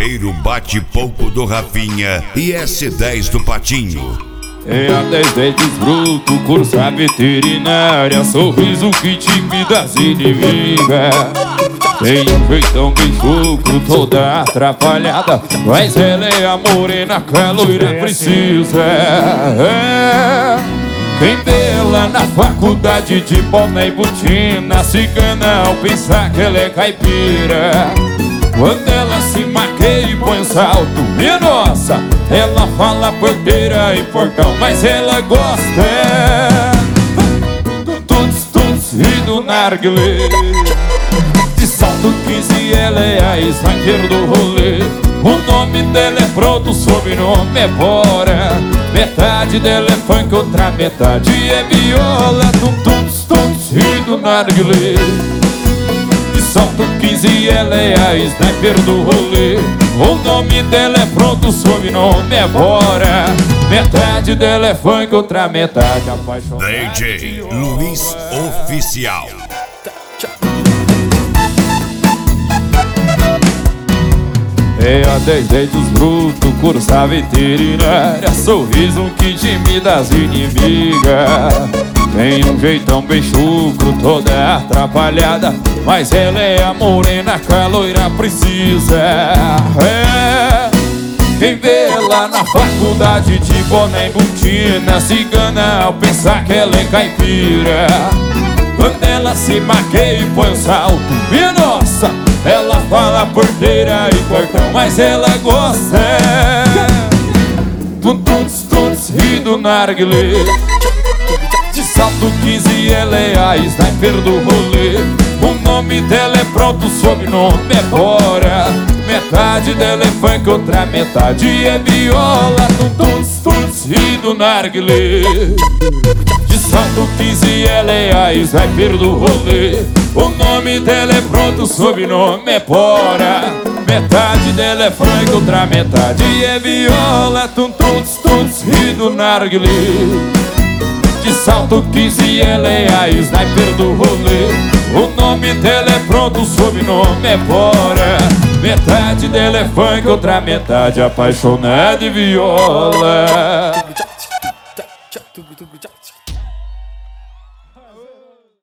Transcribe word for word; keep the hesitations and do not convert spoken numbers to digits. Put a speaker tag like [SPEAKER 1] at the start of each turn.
[SPEAKER 1] Primeiro bate-pouco do Rafinha e S dez do Patinho.
[SPEAKER 2] É a dez dentes bruto, cursa veterinária, sorriso que intimida as inimigas. Tem um jeitão bem chucro, toda atrapalhada, mas ela é a morena que a loira precisa. É. Quem vê ela na faculdade de boné e botina, cigana ao pensar que ela é caipira. Quando ela se maqueia e põe salto, minha nossa, ela fala porteira e portão, mas ela gosta é tuts, tuts e do narguilé. De salto quinze ela é a sniper do rolê. O nome dela é pronto, o sobrenome é Bora. Metade dela é funk, outra metade é viola. Tuts, tuts e do narguilé. Salto quinze, ela é a sniper do rolê. O nome dela é pronto, o sobrenome é Bora. Metade dela é funk, outra metade apaixonada.
[SPEAKER 1] D J Luiz Oficial.
[SPEAKER 2] É a dez dentes bruto, cursa veterinária, sorriso que intimida as inimigas. Tem um jeitão bem chucro, toda atrapalhada, mas ela é a morena que a loira precisa. É. Quem vê ela na faculdade de boné e botina, cigana ao pensar que ela é caipira. Quando ela se maqueia e põe o salto, minha nossa, ela fala porteira e portão, mas ela gosta é tuts, tuts e do narguilé. De salto quinze, ela é a sniper do rolê. O nome dela é pronto, o sobrenome é Bora. Metade dela é funk, outra metade é viola. Tuts, tuts e do narguilé. De salto quinze, ela é a sniper do rolê. O nome dela é pronto, o sobrenome é Bora. Metade dela é funk, outra metade é viola. Tuts, tuts e do narguilé. De salto quinze, ela é a sniper do rolê. O nome dela é pronto, o sobrenome é Bora. Metade dela é funk, outra metade apaixonada e viola.